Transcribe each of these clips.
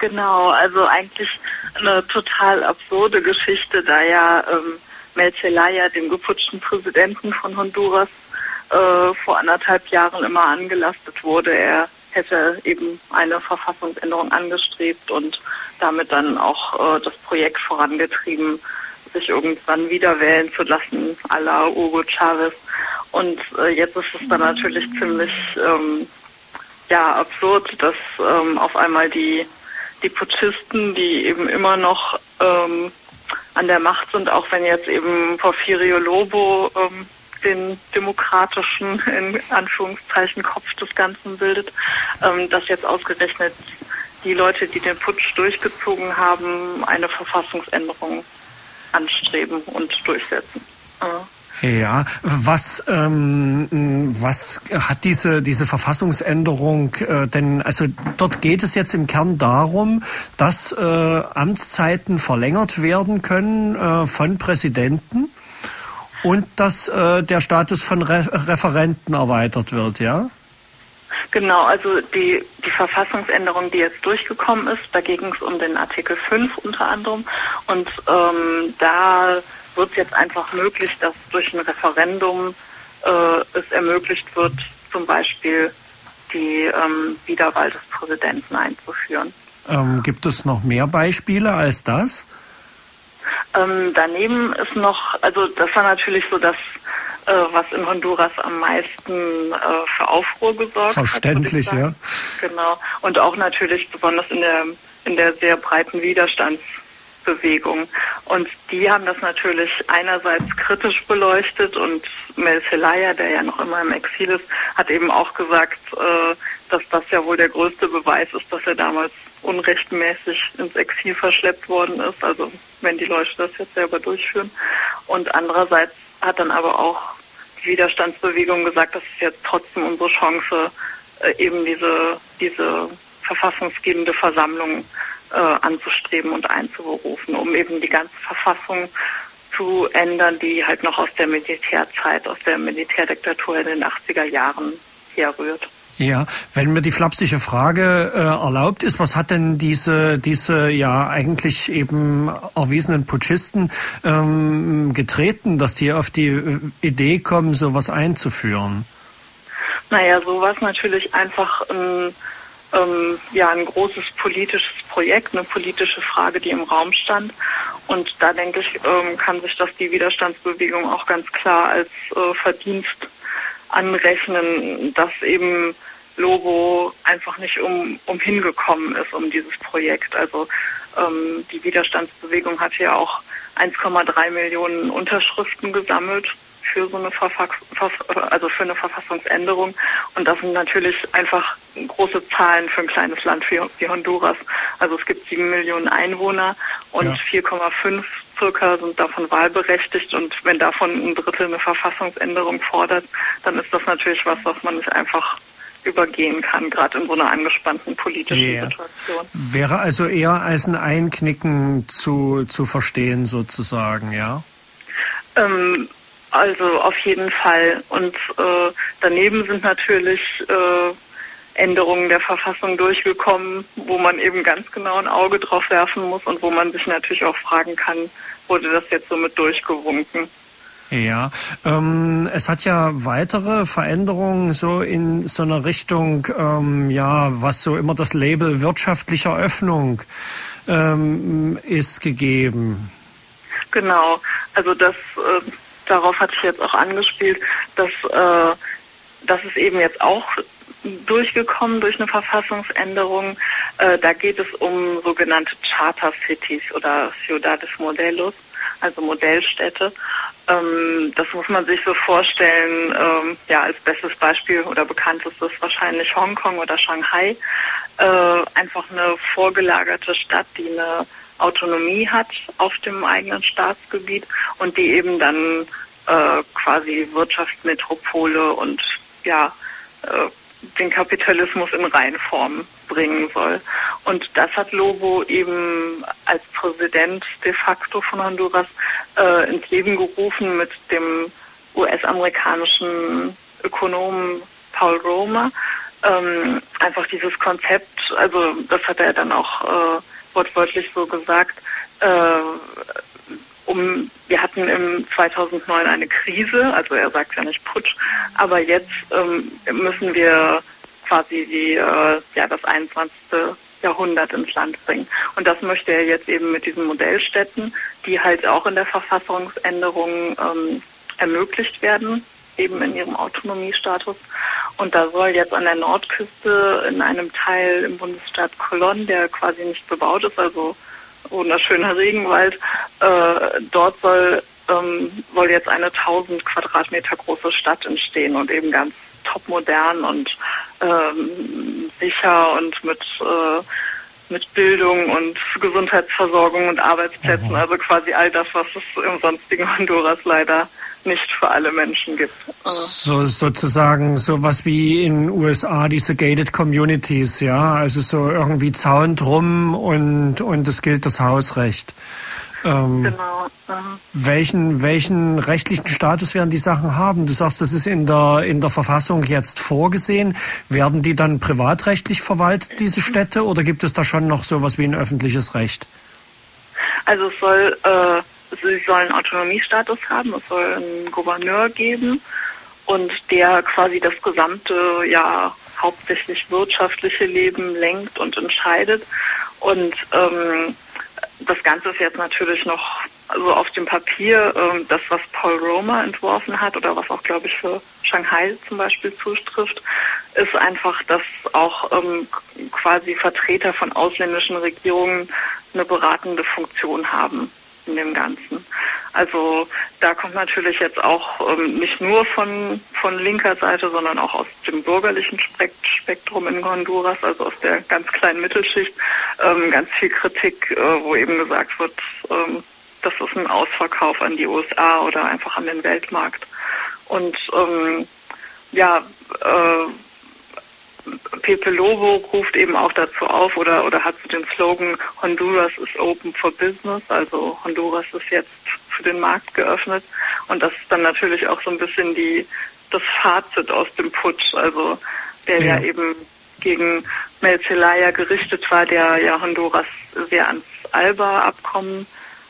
Genau, also eigentlich eine total absurde Geschichte, da ja Mel Zelaya, dem geputschten Präsidenten von Honduras, vor 1,5 Jahren immer angelastet wurde. Er hätte eben eine Verfassungsänderung angestrebt und damit dann auch das Projekt vorangetrieben, sich irgendwann wieder wählen zu lassen, à la Hugo Chavez. Und jetzt ist es dann natürlich ziemlich absurd, dass auf einmal die Putschisten, die eben immer noch an der Macht sind, auch wenn jetzt eben Porfirio Lobo den demokratischen, in Anführungszeichen, Kopf des Ganzen bildet, dass jetzt ausgerechnet die Leute, die den Putsch durchgezogen haben, eine Verfassungsänderung anstreben und durchsetzen. Ja, was hat diese Verfassungsänderung denn, also dort geht es jetzt im Kern darum, dass Amtszeiten verlängert werden können von Präsidenten und dass der Status von Referenten erweitert wird, ja? Genau, also die Verfassungsänderung, die jetzt durchgekommen ist, da ging es um den Artikel 5 unter anderem und da wird es jetzt einfach möglich, dass durch ein Referendum es ermöglicht wird, zum Beispiel die Wiederwahl des Präsidenten einzuführen. Gibt es noch mehr Beispiele als das? Daneben ist noch, also das war natürlich so das, was in Honduras am meisten für Aufruhr gesorgt hat. Verständlich, ja. Genau. Und auch natürlich besonders in der sehr breiten Widerstandsbewegung. Und die haben das natürlich einerseits kritisch beleuchtet und Mel Zelaya, der ja noch immer im Exil ist, hat eben auch gesagt, dass das ja wohl der größte Beweis ist, dass er damals unrechtmäßig ins Exil verschleppt worden ist, also wenn die Leute das jetzt selber durchführen. Und andererseits hat dann aber auch die Widerstandsbewegung gesagt, das ist jetzt trotzdem unsere Chance, eben diese verfassungsgebende Versammlung anzustreben und einzuberufen, um eben die ganze Verfassung zu ändern, die halt noch aus der Militärzeit, aus der Militärdiktatur in den 80er Jahren herrührt. Ja, wenn mir die flapsige Frage erlaubt ist, was hat denn diese ja eigentlich eben erwiesenen Putschisten getreten, dass die auf die Idee kommen, sowas einzuführen? Naja, so war es natürlich einfach ein großes politisches Projekt, eine politische Frage, die im Raum stand. Und da denke ich, kann sich das die Widerstandsbewegung auch ganz klar als Verdienst anrechnen, dass eben Lobo einfach nicht umhin gekommen ist um dieses Projekt. Also die Widerstandsbewegung hat ja auch 1,3 Millionen Unterschriften gesammelt für so eine für eine Verfassungsänderung. Und das sind natürlich einfach große Zahlen für ein kleines Land wie Honduras. Also es gibt 7 Millionen Einwohner und 4,5 circa sind davon wahlberechtigt. Und wenn davon ein Drittel eine Verfassungsänderung fordert, dann ist das natürlich was man nicht einfach übergehen kann, gerade in so einer angespannten politischen Situation. Wäre also eher als ein Einknicken zu verstehen sozusagen, ja? Also auf jeden Fall. Und daneben sind natürlich Änderungen der Verfassung durchgekommen, wo man eben ganz genau ein Auge drauf werfen muss und wo man sich natürlich auch fragen kann, wurde das jetzt so mit durchgewunken? Ja, es hat ja weitere Veränderungen so in so einer Richtung, was so immer das Label wirtschaftlicher Öffnung ist gegeben. Genau, also darauf hatte ich jetzt auch angespielt, dass es eben jetzt auch durchgekommen durch eine Verfassungsänderung. Da geht es um sogenannte Charter Cities oder Ciudades Modelos, also Modellstädte. Das muss man sich so vorstellen, als bestes Beispiel oder bekanntestes wahrscheinlich Hongkong oder Shanghai. Einfach eine vorgelagerte Stadt, die eine Autonomie hat auf dem eigenen Staatsgebiet und die eben dann quasi Wirtschaftsmetropole und den Kapitalismus in Reinform bringen soll. Und das hat Lobo eben als Präsident de facto von Honduras ins Leben gerufen mit dem US-amerikanischen Ökonomen Paul Romer, einfach dieses Konzept, also das hat er dann auch wortwörtlich so gesagt, wir hatten im 2009 eine Krise, also er sagt ja nicht Putsch, aber jetzt müssen wir quasi das 21. Jahrhundert ins Land bringen. Und das möchte er jetzt eben mit diesen Modellstädten, die halt auch in der Verfassungsänderung ermöglicht werden, eben in ihrem Autonomiestatus. Und da soll jetzt an der Nordküste in einem Teil im Bundesstaat Cologne, der quasi nicht bebaut ist, also wunderschöner Regenwald, dort soll jetzt eine 1000 Quadratmeter große Stadt entstehen und eben ganz topmodern und sicher und mit Bildung und Gesundheitsversorgung und Arbeitsplätzen, also quasi all das, was es im sonstigen Honduras leider nicht für alle Menschen gibt. So sozusagen sowas wie in den USA diese gated communities, ja, also so irgendwie Zaun drum und es gilt das Hausrecht. Genau. Welchen rechtlichen Status werden die Sachen haben? Du sagst, das ist in der Verfassung jetzt vorgesehen. Werden die dann privatrechtlich verwaltet, diese Städte, oder gibt es da schon noch sowas wie ein öffentliches Recht? Also sie sollen Autonomiestatus haben, es soll einen Gouverneur geben und der quasi das gesamte, hauptsächlich wirtschaftliche Leben lenkt und entscheidet. Und das Ganze ist jetzt natürlich noch auf dem Papier, das, was Paul Romer entworfen hat oder was auch, glaube ich, für Shanghai zum Beispiel zutrifft, ist einfach, dass auch quasi Vertreter von ausländischen Regierungen eine beratende Funktion haben in dem Ganzen. Also da kommt natürlich jetzt auch nicht nur von linker Seite, sondern auch aus dem bürgerlichen Spektrum in Honduras, also aus der ganz kleinen Mittelschicht, ganz viel Kritik, wo eben gesagt wird, das ist ein Ausverkauf an die USA oder einfach an den Weltmarkt. Und Pepe Lobo ruft eben auch dazu auf oder hat so den Slogan Honduras is open for business, also Honduras ist jetzt für den Markt geöffnet, und das ist dann natürlich auch so ein bisschen das Fazit aus dem Putsch, also der ja eben gegen Mel Zelaya gerichtet war, der ja Honduras sehr ans ALBA-Abkommen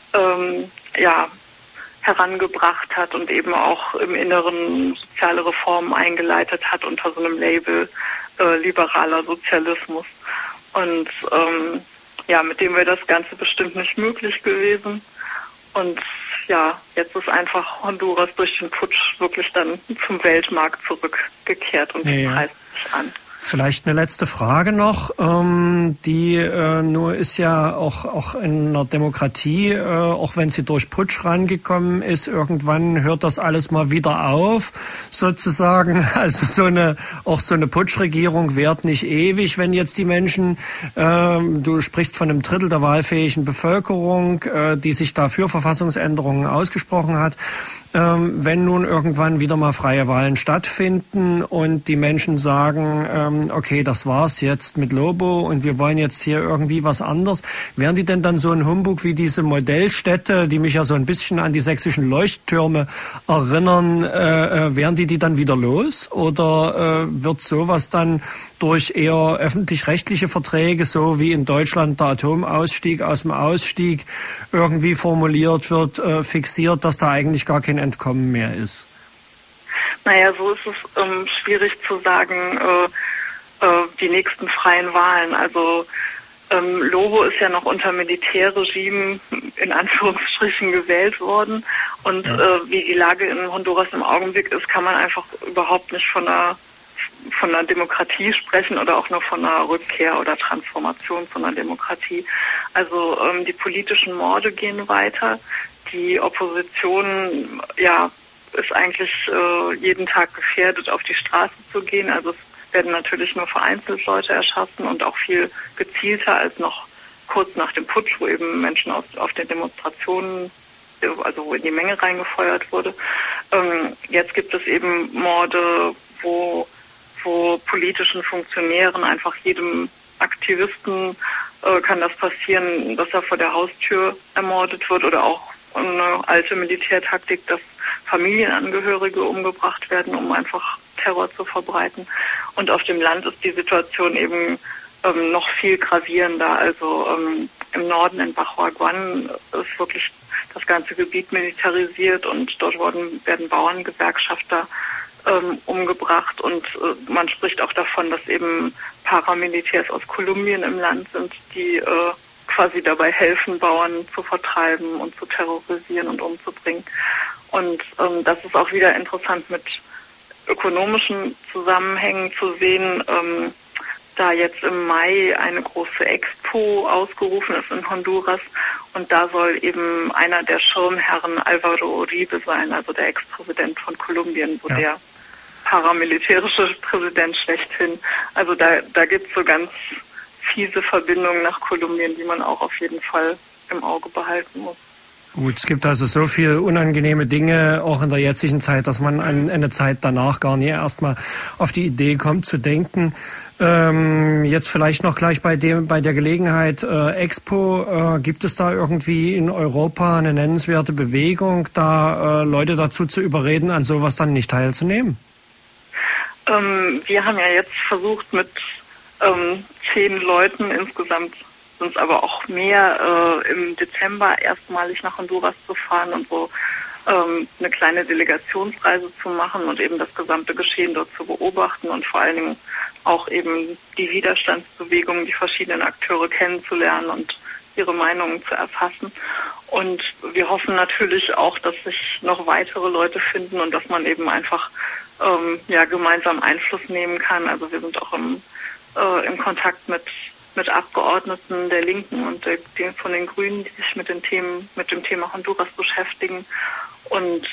herangebracht hat und eben auch im Inneren soziale Reformen eingeleitet hat unter so einem Label liberaler Sozialismus. Und mit dem wäre das Ganze bestimmt nicht möglich gewesen. Und jetzt ist einfach Honduras durch den Putsch wirklich dann zum Weltmarkt zurückgekehrt und preist sich an. Vielleicht eine letzte Frage noch, die nur ist ja auch in einer Demokratie, auch wenn sie durch Putsch rangekommen ist, irgendwann hört das alles mal wieder auf, sozusagen. Also so eine Putschregierung währt nicht ewig, wenn jetzt die Menschen, du sprichst von einem Drittel der wahlfähigen Bevölkerung, die sich da für Verfassungsänderungen ausgesprochen hat. Wenn nun irgendwann wieder mal freie Wahlen stattfinden und die Menschen sagen, okay, das war's jetzt mit Lobo und wir wollen jetzt hier irgendwie was anderes, wären die denn dann so ein Humbug wie diese Modellstädte, die mich ja so ein bisschen an die sächsischen Leuchttürme erinnern, wären die dann wieder los? Oder wird sowas dann durch eher öffentlich-rechtliche Verträge, so wie in Deutschland der Atomausstieg aus dem Ausstieg irgendwie formuliert wird, fixiert, dass da eigentlich gar kein Entkommen mehr ist? Naja, so ist es schwierig zu sagen, die nächsten freien Wahlen. Also Lobo ist ja noch unter Militärregime in Anführungsstrichen gewählt worden. Und wie die Lage in Honduras im Augenblick ist, kann man einfach überhaupt nicht von einer Demokratie sprechen oder auch nur von einer Rückkehr oder Transformation von einer Demokratie. Also die politischen Morde gehen weiter. Die Opposition ist eigentlich jeden Tag gefährdet, auf die Straße zu gehen. Also es werden natürlich nur vereinzelt Leute erschossen und auch viel gezielter als noch kurz nach dem Putsch, wo eben Menschen auf den Demonstrationen, also wo in die Menge reingefeuert wurde. Jetzt gibt es eben Morde, wo politischen Funktionären, einfach jedem Aktivisten kann das passieren, dass er vor der Haustür ermordet wird, oder auch eine alte Militärtaktik, dass Familienangehörige umgebracht werden, um einfach Terror zu verbreiten. Und auf dem Land ist die Situation eben noch viel gravierender. Also im Norden in Bajuaguán ist wirklich das ganze Gebiet militarisiert und dort werden Bauerngewerkschafter umgebracht und man spricht auch davon, dass eben Paramilitärs aus Kolumbien im Land sind, die quasi dabei helfen, Bauern zu vertreiben und zu terrorisieren und umzubringen. Und das ist auch wieder interessant mit ökonomischen Zusammenhängen zu sehen, da jetzt im Mai eine große Expo ausgerufen ist in Honduras und da soll eben einer der Schirmherren Álvaro Uribe sein, also der Ex-Präsident von Kolumbien, so der paramilitärische Präsident schlechthin. Also da gibt es so ganz fiese Verbindungen nach Kolumbien, die man auch auf jeden Fall im Auge behalten muss. Gut, es gibt also so viele unangenehme Dinge, auch in der jetzigen Zeit, dass man eine Zeit danach gar nicht erstmal auf die Idee kommt zu denken. Jetzt vielleicht noch gleich bei der Gelegenheit Expo, gibt es da irgendwie in Europa eine nennenswerte Bewegung, da Leute dazu zu überreden, an sowas dann nicht teilzunehmen? Wir haben ja jetzt versucht mit 10 Leuten, insgesamt sind es aber auch mehr, im Dezember erstmalig nach Honduras zu fahren und so eine kleine Delegationsreise zu machen und eben das gesamte Geschehen dort zu beobachten und vor allen Dingen auch eben die Widerstandsbewegung, die verschiedenen Akteure kennenzulernen und ihre Meinungen zu erfassen. Und wir hoffen natürlich auch, dass sich noch weitere Leute finden und dass man eben einfach gemeinsam Einfluss nehmen kann. Also wir sind auch im Kontakt mit Abgeordneten der Linken und von den Grünen, die sich mit dem Thema Honduras beschäftigen. Und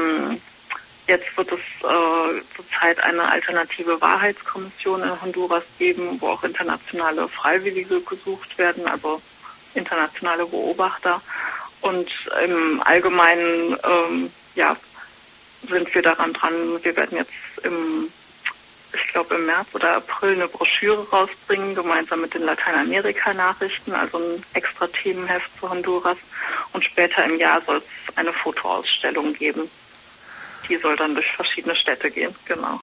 jetzt wird es zurzeit eine alternative Wahrheitskommission in Honduras geben, wo auch internationale Freiwillige gesucht werden, also internationale Beobachter. Und im Allgemeinen sind wir daran dran. Wir werden jetzt im März oder April eine Broschüre rausbringen, gemeinsam mit den Lateinamerika-Nachrichten, also ein extra Themenheft zu Honduras. Und später im Jahr soll es eine Fotoausstellung geben. Die soll dann durch verschiedene Städte gehen, genau.